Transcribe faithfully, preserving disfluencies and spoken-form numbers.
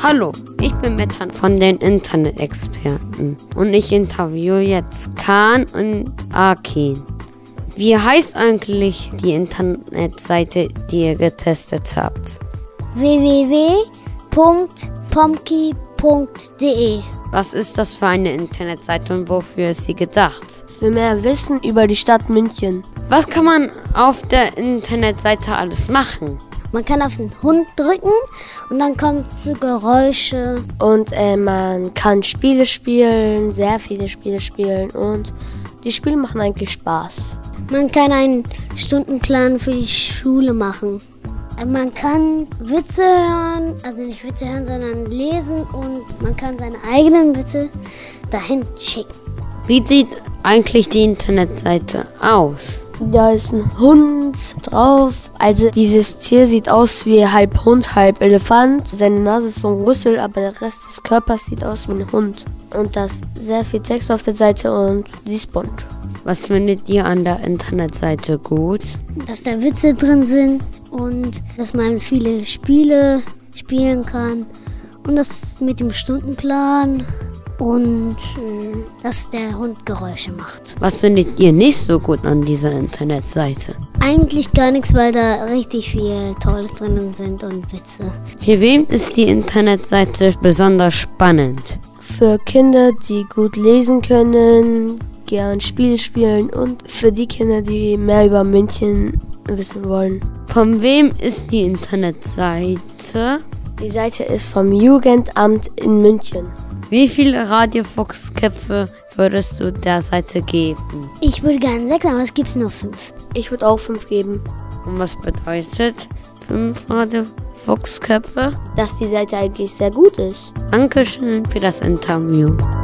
Hallo, ich bin Metan von den Internet-Experten und ich interviewe jetzt Kaan und Akin. Wie heißt eigentlich die Internetseite, die ihr getestet habt? w w w punkt pomki punkt d e. Was ist das für eine Internetseite und wofür ist sie gedacht? Für mehr Wissen über die Stadt München. Was kann man auf der Internetseite alles machen? Man kann auf den Hund drücken und dann kommen so Geräusche. Und äh, man kann Spiele spielen, sehr viele Spiele spielen und die Spiele machen eigentlich Spaß. Man kann einen Stundenplan für die Schule machen. Man kann Witze hören, also nicht Witze hören, sondern lesen und man kann seine eigenen Witze dahin schicken. Wie sieht eigentlich die Internetseite aus? Da ist ein Hund drauf. Also dieses Tier sieht aus wie halb Hund, halb Elefant. Seine Nase ist so ein Rüssel, aber der Rest des Körpers sieht aus wie ein Hund. Und da ist sehr viel Text auf der Seite und sie ist bunt. Was findet ihr an der Internetseite gut? Dass da Witze drin sind und dass man viele Spiele spielen kann. Und das mit dem Stundenplan. Und äh, dass der Hund Geräusche macht. Was findet ihr nicht so gut an dieser Internetseite? Eigentlich gar nichts, weil da richtig viel Tolles drinnen sind und Witze. Für wen ist die Internetseite besonders spannend? Für Kinder, die gut lesen können, gern Spiele spielen und für die Kinder, die mehr über München wissen wollen. Von wem ist die Internetseite? Die Seite ist vom Jugendamt in München. Wie viele Radio-Fuchs-Köpfe würdest du der Seite geben? Ich würde gerne sechs, aber es gibt nur fünf. Ich würde auch fünf geben. Und was bedeutet fünf Radio-Fuchs-Köpfe? Dass die Seite eigentlich sehr gut ist. Dankeschön für das Interview.